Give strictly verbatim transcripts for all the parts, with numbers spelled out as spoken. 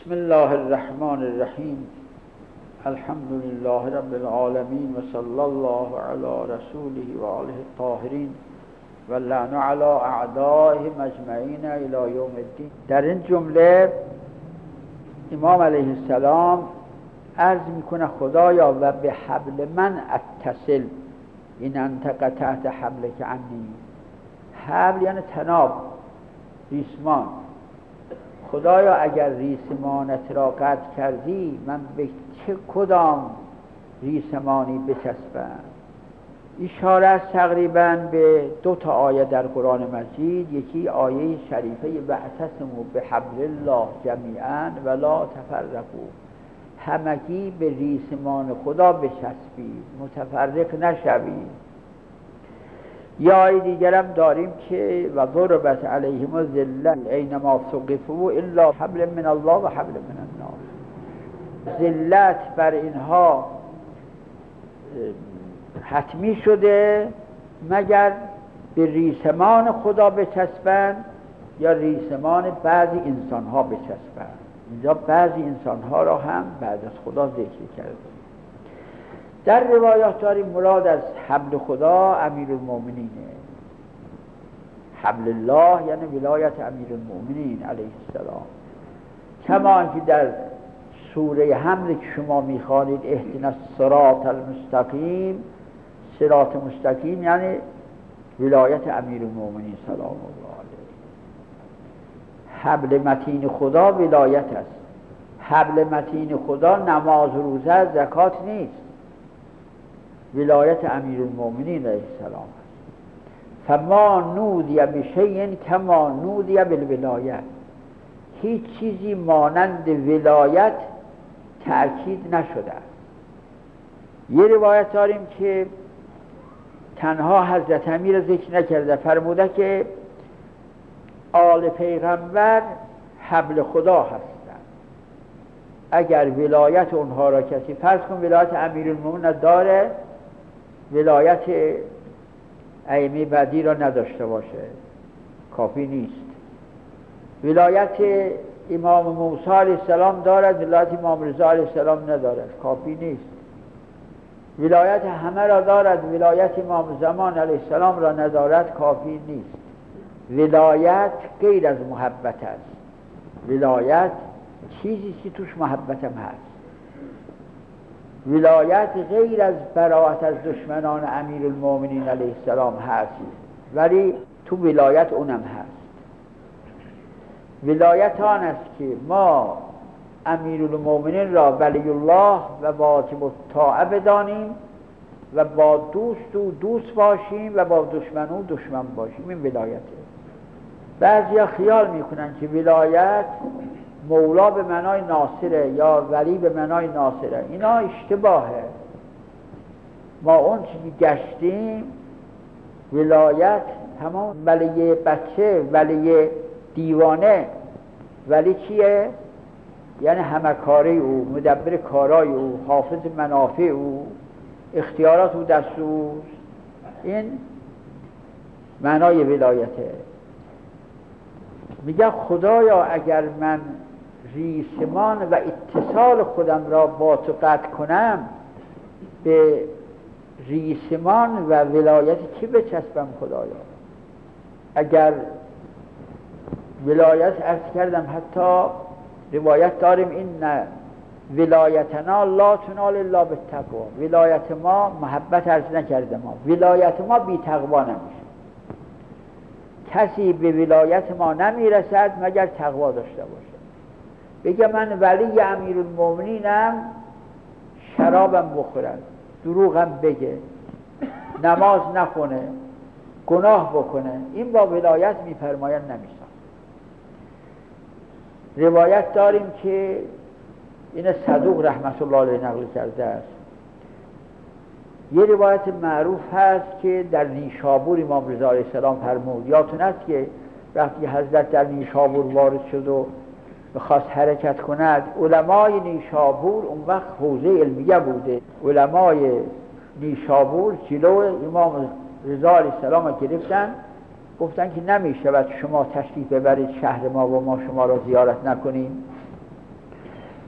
بسم الله الرحمن الرحیم. الحمد لله رب العالمین و صلی الله علی رسوله و آله الطاهرین و لعن علی اعدائهم اجمعین الی یوم الدین. در این جمله امام علیه السلام عرض میکنه خدایا و به حبل من اتصل این انت قطعت حبلک عنی. حبل یعنی تناب، ریسمان. خدایا اگر ریسمانت را قطع کردی من به چه کدام ریسمانی بچسبم؟ اشاره است تقریبا به دو تا آیه در قرآن مجید. یکی آیه شریفه واعتصموا بحبل الله جمیعا ولا تفرقوا، همگی به ریسمان خدا بچسبید، متفرق نشوید. یا آیه دیگرم داریم که و ضربت علیهم الذلة اینما ثقفوا الا حبل من الله و حبل من الناس. ذلت بر اینها حتمی شده مگر به ریسمان خدا بچسبند یا ریسمان بعضی انسان ها بچسبند. اینجا بعضی انسان ها را هم بعد از خدا ذکر کرده. در روایات داریم مراد از حبل خدا امیرالمومنینه. حبل الله یعنی ولایت امیرالمومنین علیه السلام. کما اینکه در سوره حمد که شما میخوانید اهدنا الصراط المستقیم، صراط مستقیم یعنی ولایت امیرالمومنین سلام الله علیه. حبل متین خدا ولایت است. حبل متین خدا نماز، روزه، زکات نیست. ولایت امیرالمومنین علیه السلام است. فما نودی بشیء کما نودی بالولایت. هیچ چیزی مانند ولایت تأکید نشده است. یه روایت داریم که تنها حضرت امیر ذکر نکرده، فرموده که آل پیغمبر حبل خدا هستند. اگر ولایت اونها را کسی فرض کن ولایت امیرالمومنین داره، ولایت ائمه بعدی را نداشته باشه کافی نیست. ولایت امام موسی علیه السلام دارد، ولایت امام رضا علیه السلام ندارد، کافی نیست. ولایت همه را دارد، ولایت امام زمان علیه السلام را ندارد، کافی نیست. ولایت غیر از محبت است. ولایت چیزی که توش محبت هم هست. ولایت غیر از براءت از دشمنان امیرالمومنین علیه السلام هست، ولی تو ولایت اونم هست. ولایت آن است که ما امیرالمومنین را ولی الله و واجب الطاعه بدانیم و با دوست و دوست باشیم و با دشمن و دشمن باشیم. این ولایته. بعضیا خیال میکنن که ولایت مولا به معنای ناصره یا ولی به معنای ناصره. اینا اشتباهه. ما اون چیزی گشتیم ولایت تمام ولی بچه، ولی دیوانه. ولی چیه؟ یعنی همه کاری او، مدبر کارای او، حافظ منافع او، اختیارات او دست اوست. این معنای ولایته. میگه خدایا اگر من ریسمان و اتصال خودم را با تو قطع کنم، به ریسمان و ولایت چی بچسبم خدایا؟ اگر ولایت عرض کردم حتی روایت داریم این نه ولایتنا لا تنال الا بالتقوا. ولایت ما محبت عرض نکرده، ما ولایت ما بی تقوا نمیشه. کسی به ولایت ما نمیرسد مگر تقوا داشته باشه. بگه من ولی امیرالمومنینم، شرابم بخورد، دروغم بگه، نماز نخونه، گناه بکنه، این با ولایت میفرماید نمیشه. روایت داریم که این صدوق رحمت الله علیه نقل کرده است. یه روایت معروف هست که در نیشابور امام رضا علیه السلام فرمود. یادتون است که وقتی حضرت در نیشابور وارد شد و بخواست حرکت کند، علمای نیشابور اون وقت حوزه علمیه بوده، علمای نیشابور جلو امام رضا علیه السلام گرفتن، گفتن که نمی شود شما تشریف ببرید شهر ما و ما شما را زیارت نکنیم.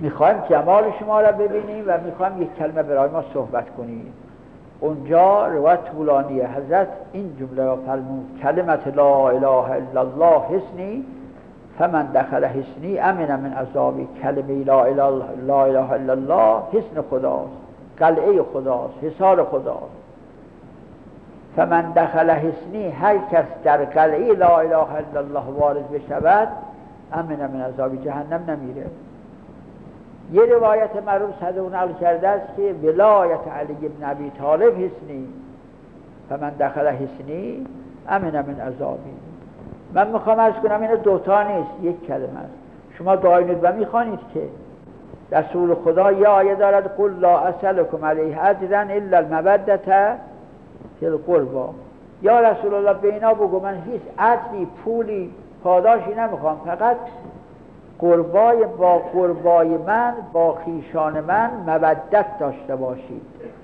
میخوایم جمال شما را ببینیم و میخوایم یک کلمه برای ما صحبت کنیم. اونجا روایت طولانیه، حضرت این جمله را فرمود کلمت لا اله الا الله حصنی فمن دخل حصنی امن من عذابی. کلمه لا اله لا اله الا الله حصن خداست، قلعه خداست، حصار خداست. فمن دخل حصنی، هر کس در قلعه لا اله الا الله وارد بشود امن من عذابی، جهنم نمیره. یه روایت معروف صدوق نقل کرده است که ولایت علی بن ابی طالب حصنی فمن دخل حصنی امن من عذابی. من میخوام عرض کنم اینو دوتا نیست، یک کلمه است. شما دعای ندبه میخوانید که رسول خدا یه آیه دارد قل لا اسألکم علیه اجرا الا المودة فی القربى. یا رسول الله به اینا بگو من هیچ اجری، پولی، پاداشی نمیخوام، فقط قربای با قربای من، با خیشان من مودت داشته باشید.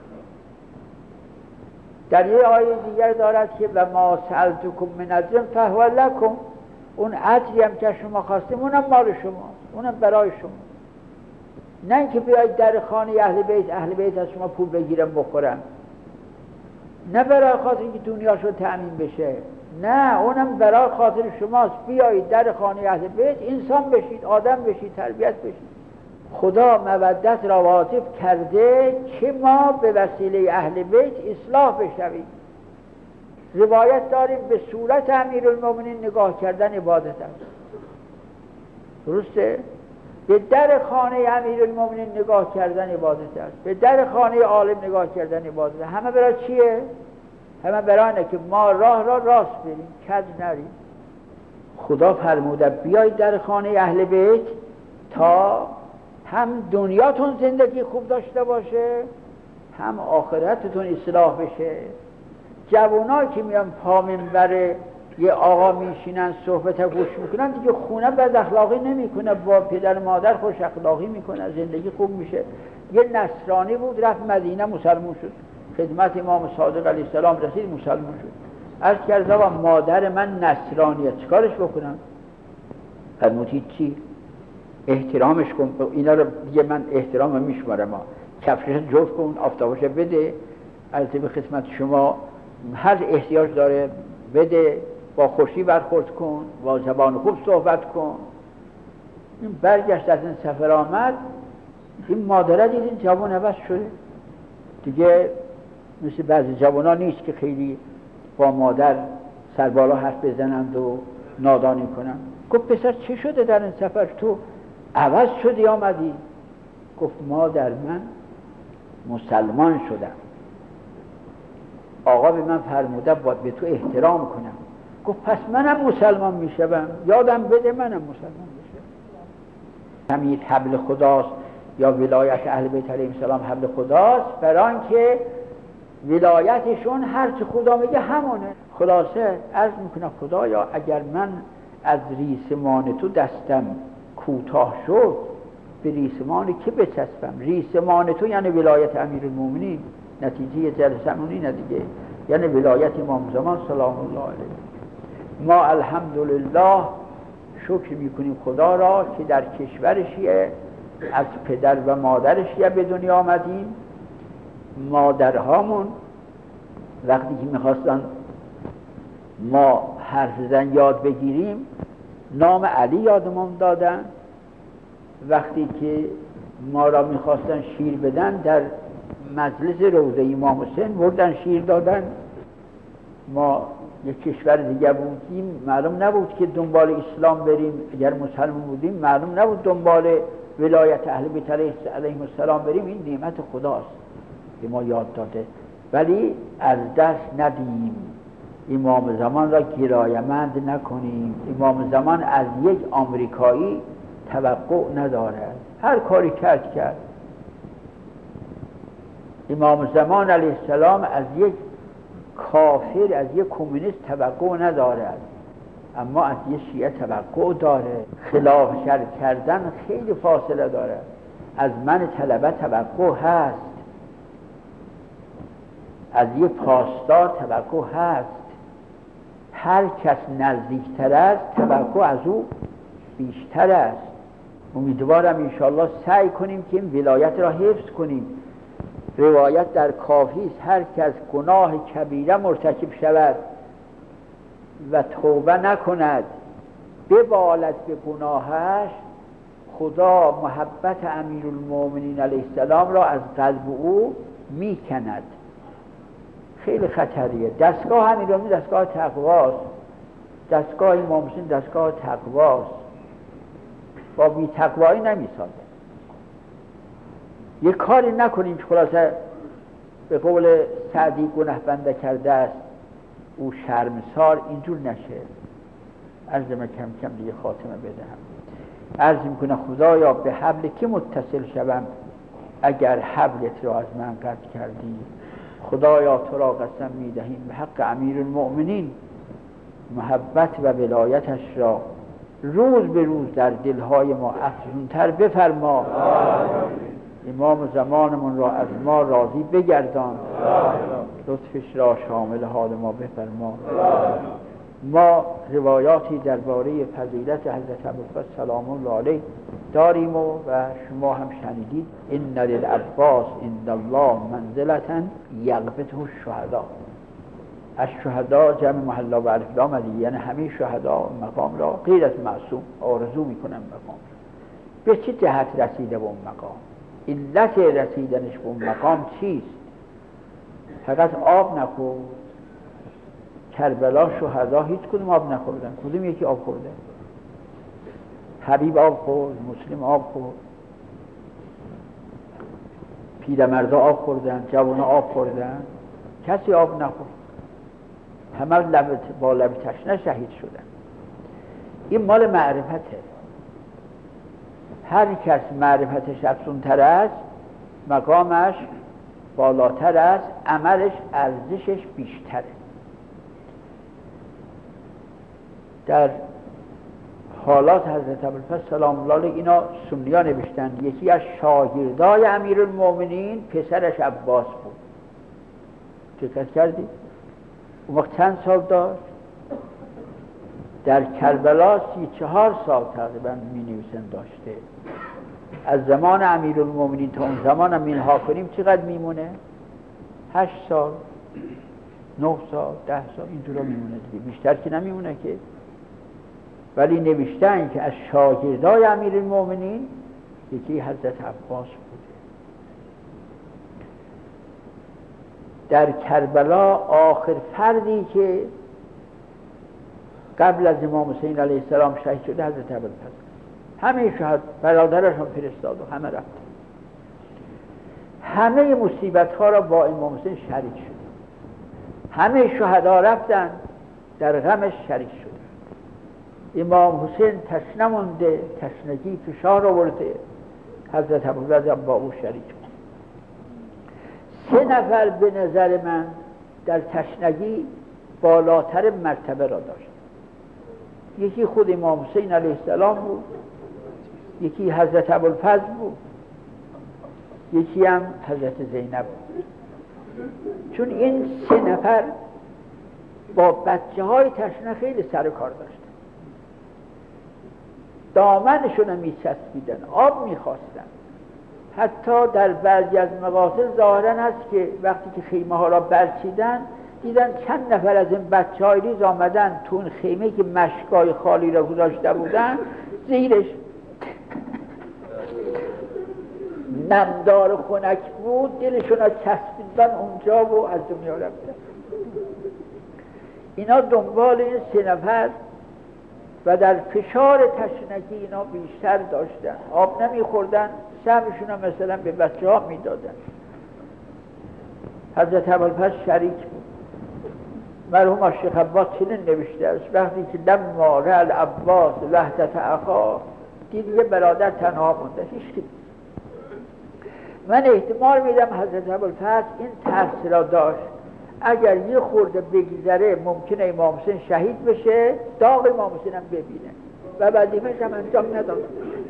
در یه آیه دیگر دارد که و ما سألتکم من اجر فهو لکم، اون اجری هم که شما خواستیم اونم مال شماست، اونم برای شما. نه اینکه بیاید در خانه اهل بیت، اهل بیت از شما پول بگیرن بخورن، نه برای خاطر اینکه دنیاشو تأمین بشه، نه، اونم برای خاطر شماست. بیایید در خانه اهل بیت انسان بشید، آدم بشید، تربیت بشید. خدا مودت را واجب کرده که ما به وسیله اهل بیت اصلاح بشویم. روایت داریم به صورت امیرالمومنین نگاه کردن عبادت است. درسته؟ به در خانه امیرالمومنین نگاه کردن عبادت است، به در خانه عالم نگاه کردن عبادت است. همه برای چیه؟ همه برای اینه که ما راه را راست بریم، کج نریم. خدا فرموده بیایید در خانه اهل بیت تا هم دنیاتون زندگی خوب داشته باشه، هم آخرتتون اصلاح بشه. جوانایی که میان پا منبر یه آقا میشینن صحبت گوش میکنن، دیگه خونه بد اخلاقی نمیکنه، با پدر مادر خوش اخلاقی میکنه، زندگی خوب میشه. یه نصرانی بود رفت مدینه مسلمان شد، خدمت امام صادق علیه السلام رسید مسلمان شد. عرض کرد آقا مادر من نصرانیه چیکارش بکنم؟ فرمودید چی؟ احترامش کن، اینا رو دیگه من احترام میشمارم، کفشش جفت کن، آفتابش بده، البته به خدمت شما هر احتیاج داره بده، با خوشی برخورد کن، با زبان خوب صحبت کن. این برگشت از این سفر آمد، این مادره دید این جوان عوض شده دیگه، مثل بعضی جوان ها نیست که خیلی با مادر سربالا حرف بزنند و نادانی کنند. گفت پسر چی شده در این سفر تو عوض شدی آمدی؟ گفت مادر من مسلمان شدم، آقا به من فرموده باید به تو احترام کنم. گفت پس منم مسلمان میشم، یادم بده منم مسلمان میشم. همین حبل خداست یا ولایت اهل بیت علیهم السلام حبل خداست، برای اینکه ولایتشون هر چه خدا میگه همونه. خلاصه عرض میکنم خدایا اگر من از ریسمان تو دستم کوتاه شد، به ریسمان که بچسبم؟ ریسمان تو یعنی ولایت امیرالمومنین، نتیجه جلسمون اینه دیگه، یعنی ولایت امام زمان سلام الله علیه. ما الحمدلله شکر میکنیم خدا را که در کشور شیعه از پدر و مادر شیعه به دنیا آمدیم. مادرهامون وقتی که میخواستن ما حرف زدن یاد بگیریم نام علی یادمون دادن، وقتی که ما را میخواستن شیر بدن در مجلس روضه امام حسین بردن شیر دادن. ما یک کشور دیگه بودیم، معلوم نبود که دنبال اسلام بریم، اگر مسلمان بودیم معلوم نبود دنبال ولایت اهل بیت علیهم السلام بریم. این نعمت خداست که ما یاد داده، ولی از دست ندیم. امام زمان را گرایمند نکنیم. امام زمان از یک آمریکایی توقع ندارد، هر کاری کرد کرد. امام زمان علیه السلام از یک کافر، از یک کمونیست توقع ندارد، اما از یک شیعه توقع داره. خلاف شر کردن خیلی فاصله داره. از من طلبه توقع هست، از یک پاسدار توقع هست. هر کس نزدیکتر است توقع از او بیشتر است. امیدوارم انشاءالله سعی کنیم که این ولایت را حفظ کنیم. روایت در کافی است هر که از گناه کبیره مرتکب شود و توبه نکند ببالد به گناهش، خدا محبت امیرالمومنین علیه السلام را از قلب او میکند. خیلی خطریه. دستگاه امیرالمومنین دستگاه تقواست، دستگاه امام حسین دستگاه تقواست، با بی تقوایی نمیسازه. یه کاری نکنیم که خلاصه به قول سعدی گناه بنده کرده است او شرمسار، اینجور نشه. عرض من کم کم دیگه خاتمه بدهم. عرض میکنه خدایا به حبل که متصل شوم اگر حبلت را از من قطع کردی. خدایا تو را قسم میدهیم به حق امیرالمؤمنین محبت و ولایتش را روز به روز در دلهای ما افزونتر بفرما. امام زمانمون را از ما راضی بگردان، لطفش را شامل حال ما بفرما. ما روایاتی درباره فضیلت حضرت ابوالفضل سلام الله علیه داریم و, و شما هم شنیدید. ان للعباس عند الله منزلة یغبطه الشهداء. الشهداء جمع محلا و الف لام علی، یعنی همه شهدا مقام را غیر از معصوم آرزو میکنن مقام. به چه جهت رسیده به اون مقام؟ علت رسیدنش به اون مقام چیست؟ فقط آب نخورد. کربلا شهدا هیچ کدوم آب نخوردن. کدوم یکی آب خورده؟ حبیب آب خورد، مسلم آب خورد، پیرمردا آب خوردن، جوانا آب خوردن، کسی آب نخورد. همه لب با لب تشنه شهید شدن. این مال معرفته. هر کس معرفتش افزونتر است، مقامش بالاتر است، عملش ارزشش بیشتره. در حالات حضرت ابوالفضل سلام الله علیه اینا سنی‌ها نوشتن. یکی از شاگردای امیرالمومنین پسرش عباس بود. دقت کردی؟ اون وقت چند سال داشت؟ در کربلا سی چهار سال تقریبا می نویسن داشته. از زمان امیرالمومنین تا اون زمان هم اینها کنیم چقدر میمونه؟ هشت سال، نه سال، ده سال اینجورا میمونه دیگه، بیشتر که نمیمونه که. ولی نوشتن که از شاگردای امیرالمومنین یکی حضرت عباس بوده. در کربلا آخر فردی که قبل از امام حسین علیه السلام شهید شده حضرت ابوالفضل. همه شهد برادرشون فرستاد و همه رفت. همه مصیبت ها را با امام حسین شریک شد. همه شهدا رفتن در غمش شریک شد. امام حسین تشنه مونده، تشنگی فشار آورده، حضرت ابوالفضل با او شریک بود. سه نفر به نظر من در تشنگی بالاتر مرتبه را داشت. یکی خود امام حسین علیه السلام بود، یکی حضرت ابوالفضل بود، یکی هم حضرت زینب بود. چون این سه نفر با بچه های تشنه خیلی سر و کار داشتن. دامنشون هم میچسبیدن، آب میخواستن. حتی در بعضی از مقاصد ظاهرا هست که وقتی که خیمه ها را برچیدن دیدن چند نفر از این بچه های ریز آمدن تو اون خیمه که مشکای خالی را گذاشته بودن زیرش نمدار خنک بود، دلشون را چسبیدن اونجا و از دنیا رفتن. اینا دنبال این سه نفر و در فشار تشنگی اینا بیشتر داشتن، آب نمیخوردن، سهمشون هم مثلا به بچه ها میدادن. حضرت ابوالفضل شریک بود. مرحوم شیخ عباس چنین نوشته است وقتی که لما رأى العباس وحدت اخا، دید یه برادر تنها مونده، هیچ. من احتمال میدم حضرت ابوالفضل این ترس را داشت اگر یه خورده بگذره ممکنه امام حسین شهید بشه، داغ امام حسین هم ببینه و وظیفه‌ش هم انجام نداد.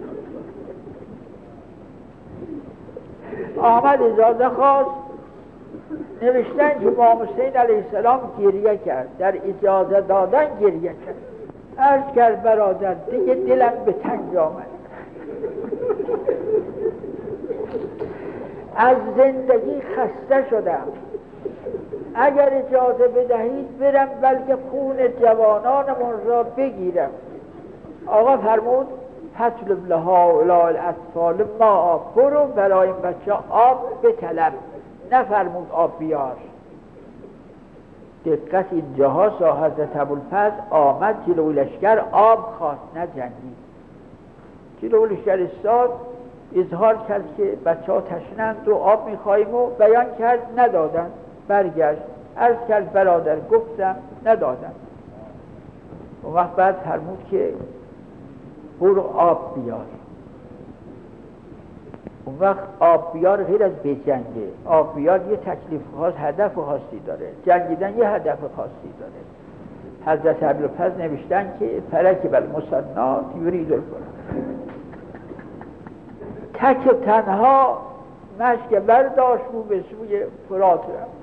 آمد اجازه خواست، نوشتن که امام حسین علیه السلام گریه کرد، در اجازه دادن گریه کرد. عرض کرد برادر دیگه دلم به تنگ آمد. از زندگی خسته شدم، اگر اجازه بدهید برم بلکه خون جوانانمون را بگیرم. آقا فرمود فصل لها اولا الاطفال ما آب، برو برای این بچه آب بطلب، نفرمود آب بیار. دقت اینجاها سا حضرت ابوالفضل آمد جلو لشکر آب خواست نه جنگی. جلو لشکر استاد اظهار کرد که بچه ها تشنند و آب میخواییم و بیان کرد، ندادن. برگشت عرض کرد برادر گفتم ندادن. اون وقت بعد فرمود که برو آب بیار. اون وقت آب بیار غیر از بجنگه، آب بیار یه تکلیف خاص هدف خاصی داره، جنگیدن یه هدف خاصی داره. حضرت ابوالفضل نوشتن که فلک بل مصنات یرید الفلک، تک و تنها مشک برداشت رو به سوی فرات رفت.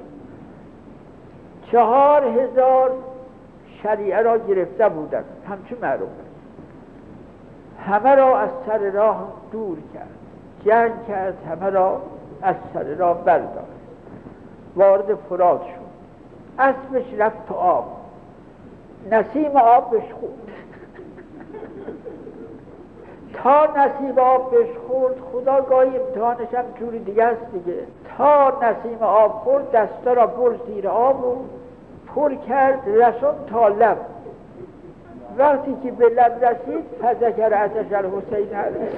چهار هزار شریعه را گرفته بودند، همچون معروف همه را از سر راه دور کرد، جنگ کرد، همه را از سر راه برداشت، وارد فرات شد. اسبش رفت تو آب، نسیم آب بشخورد. تا نسیم آب بشخورد، خدا گاهی امتحانش هم جوری دیگه است دیگه، تا نسیم آب خورد دستا را بر زیر آب و پر کرد رسون تا لب. وقتی که به لب رسید فذکر عطش الحسین علیه،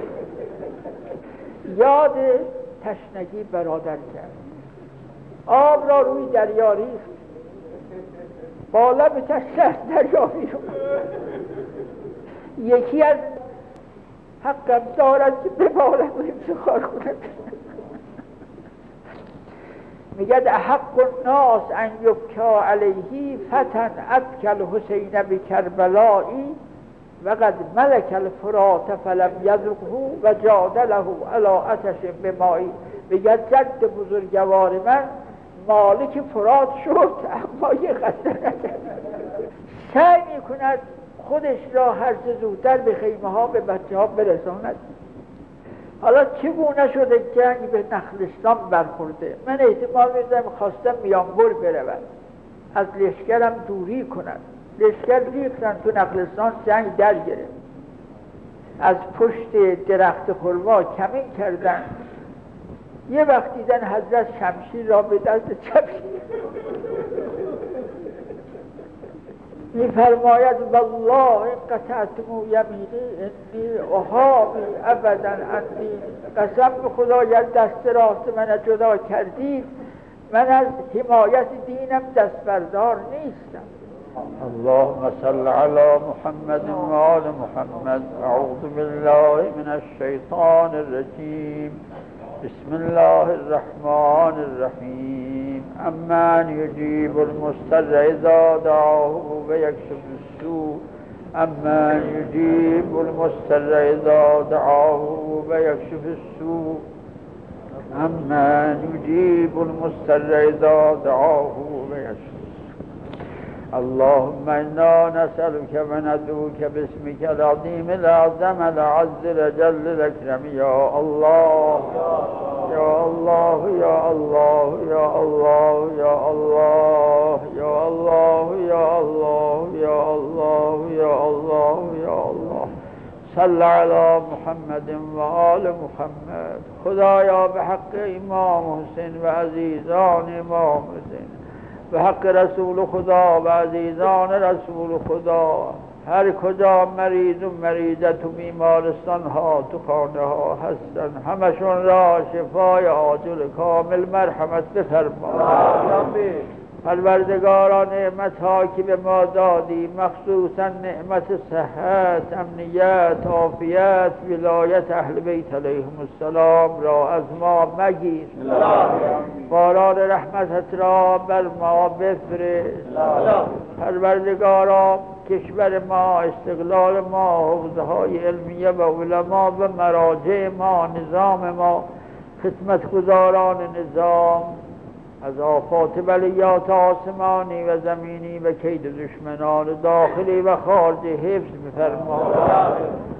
یاد تشنگی برادر کرد، آب را روی دریا ریخت، با لب تشنه دریا بیرون. یکی از حقم دارد که ببارد و افتخار کند. میگد احق الناس ان یبکا علیه فتن ابکی الحسین بکربلایی و قد ملک الفرات فلم یذقه و جادله علی عطش بمایی. میگد جد بزرگوار من مالک فرات شد اما یه قطره نکرد. سعی میکند خودش را هر چه زودتر به خیمه ها به بچه ها برساند. حالا چگونه شده جنگ به نخلستان برخورده؟ من احتمال میدم خواستم میانبر برود، از لشکرم دوری کنند. لشکر ریختن تو نخلستان، جنگ در گرفت. از پشت درخت خرما کمین کردن. یه وقت دیدن حضرت شمشیر را به دست چپی میفرماید والله این قطعتمو یمینی انی احامی ابدا اندی، قسم به خدا گر دست راست من جدا کردید من از حمایت دینم دست بردار نیستم. اللهم صل علی محمد و آل محمد. اعوذ بالله من الشیطان الرجیم. بسم الله الرحمن الرحیم. امن یجیب المضطر اذا دعاه و یکشف السوء. امن یجیب المضطر اذا دعاه و یکشف السوء. امن یجیب المضطر اذا دعاه و یکشف السوء. اللهم انا نسألك وندعوك باسمك العظيم الأعظم الأعز الأجل الأكرم يا الله يا الله يا الله يا الله يا الله يا الله يا الله يا الله يا الله يا الله. صل على محمد و آل محمد. خدایا به حق امام حسین و عزیزان امام حسین، به حق رسول خدا و عزیزان رسول خدا، هر کجا مریض و مریضه تو بیمارستان ها تو خانه ها هستن، همشون را شفای عاجل کامل مرحمت بفرما. پروردگارا نعمت ها که به ما دادی، مخصوصا نعمت صحت، امنیت، عافیت، ولایت اهل بیت علیهم السلام را از ما مگیر. باران رحمتت را بر ما بفرست. پروردگارا کشور ما، استقلال ما، حوزه های علمیه و علما و مراجع ما، نظام ما، خدمتگزاران نظام از آفات بلیات آسمانی و زمینی و کید دشمنان داخلی و خارجی حفظ بفرما.